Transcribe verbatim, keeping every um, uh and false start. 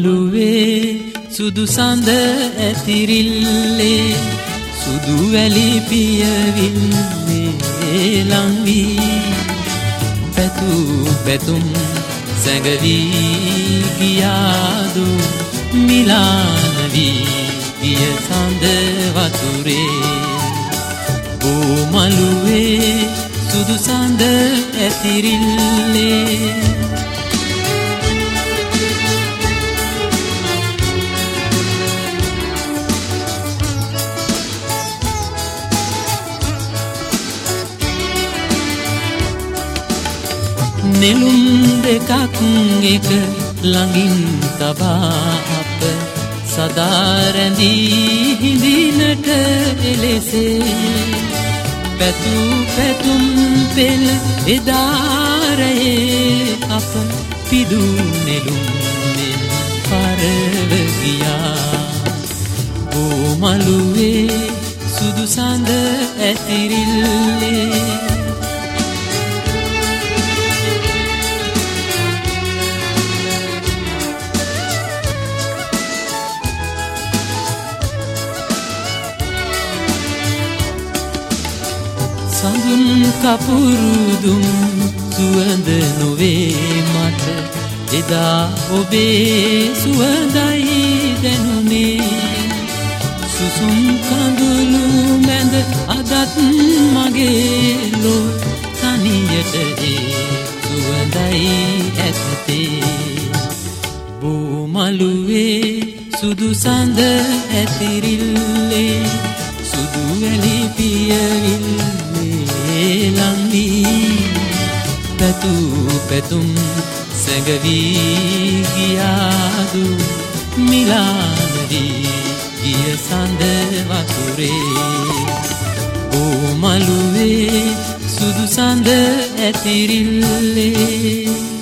මළුවේ සුදු සඳ ඇතිරිල්ලේ සුදු වැලි පියවිල්ලේ ලං වී පැතුූ පැතුම් සැඟවී ගියාදු මිලාන වී ගිය සඳ වතුරේ ඕ මළුවේ සුදු සඳ ඇතිරිල්ලේ නෙළුම් දෙකක් එක ළඟින් තබා අප සදා රැඳී හිඳිනට එලෙසේ පැතුූ පැතුම් පෙළ එදාරයේ අප පිදූ නෙළුම් මෙන් පරව ගියා ඕ මළුවේ සුදු සඳ ඇතිරිල්ලේ සඳුන් කපුරුදුම් සුවඳ නොවේ මට එදා ඔබේ සුවඳයි දැනුනේ සුසුම් කඳුළු මැද අදත් මගේ ලොව තනියට ඒ සුවඳයි ඇත්තේ බෝ මළුවේ සුදු සඳ ඇතිරිල්ලේ සුදු වැලි පියවිල්ලේ ලං වී පැතුූ පැතුම් සැඟවී ගියාදු මිලාන වී ගිය සඳ වතුරේ ඕ මළුවේ සුදු සඳ ඇතිරිල්ලේ